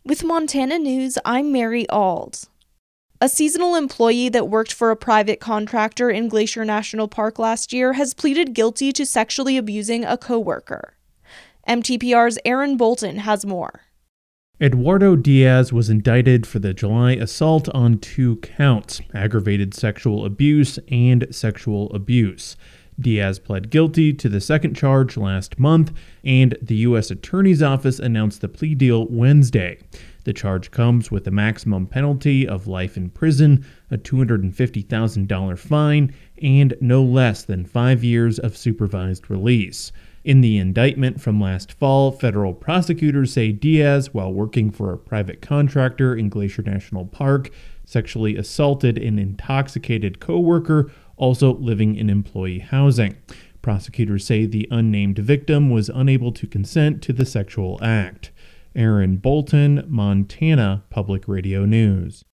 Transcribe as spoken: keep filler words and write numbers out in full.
With Montana News, I'm Mary Auld. A seasonal employee that worked for a private contractor in Glacier National Park last year has pleaded guilty to sexually abusing a coworker. M T P R's Aaron Bolton has more. Eduardo Diaz was indicted for the July assault on two counts: aggravated sexual abuse and sexual abuse. Diaz pled guilty to the second charge last month, and the U S Attorney's Office announced the plea deal Wednesday. The charge comes with a maximum penalty of life in prison, a two hundred fifty thousand dollars fine, and no less than five years of supervised release. In the indictment from last fall, federal prosecutors say Diaz, while working for a private contractor in Glacier National Park, sexually assaulted an intoxicated coworker also living in employee housing. Prosecutors say the unnamed victim was unable to consent to the sexual act. Aaron Bolton, Montana Public Radio News.